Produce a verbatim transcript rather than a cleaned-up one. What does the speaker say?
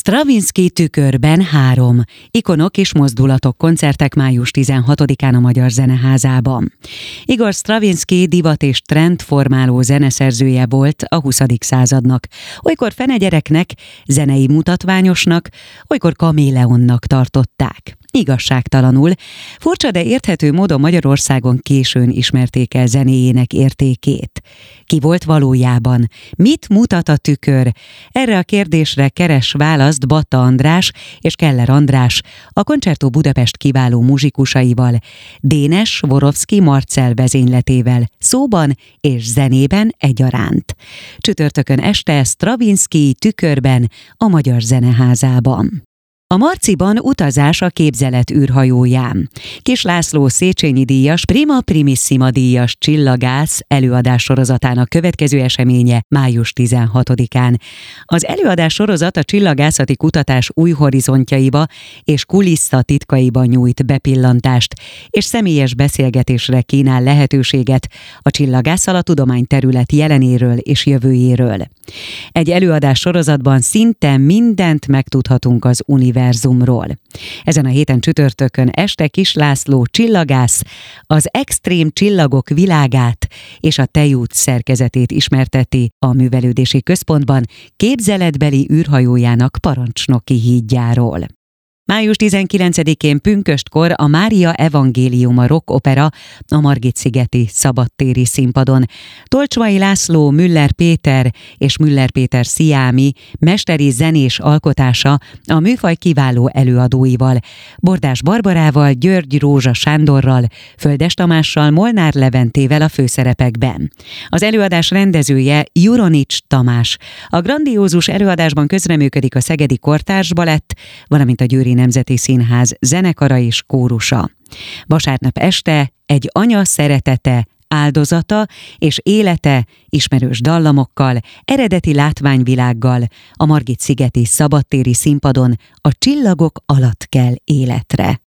Stravinsky tükörben három. Ikonok és mozdulatok koncertek május tizenhatodikán a Magyar Zeneházában. Igor Stravinsky divat és trendformáló zeneszerzője volt a huszadik századnak. Olykor fenegyereknek, zenei mutatványosnak, olykor kaméleonnak tartották. Igazságtalanul, furcsa, de érthető módon Magyarországon későn ismerték el zenéjének értékét. Ki volt valójában? Mit mutat a tükör? Erre a kérdésre keres választ Batta András és Keller András, a Concerto Budapest kiváló muzsikusaival, Dénes Swarovski Marcell vezényletével, szóban és zenében egyaránt. Csütörtökön este Stravinsky tükörben a Magyar Zeneházában. A Marciban utazás a képzelet űrhajóján. Kis László Széchenyi díjas, Prima Primissima díjas csillagász előadás sorozatának következő eseménye május tizenhatodikán. Az előadás sorozat a csillagászati kutatás új horizontjaiba és kulissza titkaiba nyújt bepillantást, és személyes beszélgetésre kínál lehetőséget a csillagásszal a tudományterület jelenéről és jövőjéről. Egy előadás sorozatban szinte mindent megtudhatunk az univerzumról. Ezen a héten csütörtökön este Kis László csillagász az extrém csillagok világát és a tejút szerkezetét ismerteti a művelődési központban képzeletbeli űrhajójának parancsnoki hídjáról. május tizenkilencedikén pünköstkor a Mária evangéliuma rock opera a Margit-szigeti szabadtéri színpadon. Tolcsmai László, Müller Péter és Müller Péter Sziámi mesteri zenés alkotása a műfaj kiváló előadóival, Bordás Barbarával, György Rózsa Sándorral, Földes Tamással, Molnár Leventével a főszerepekben. Az előadás rendezője Juronics Tamás. A grandiózus előadásban közreműködik a Szegedi Kortárs Balett, valamint a Győri Nemzeti Színház zenekara és kórusa. Vasárnap este egy anya szeretete, áldozata és élete ismerős dallamokkal, eredeti látványvilággal a Margit-szigeti szabadtéri színpadon a Csillagok alatt kell életre.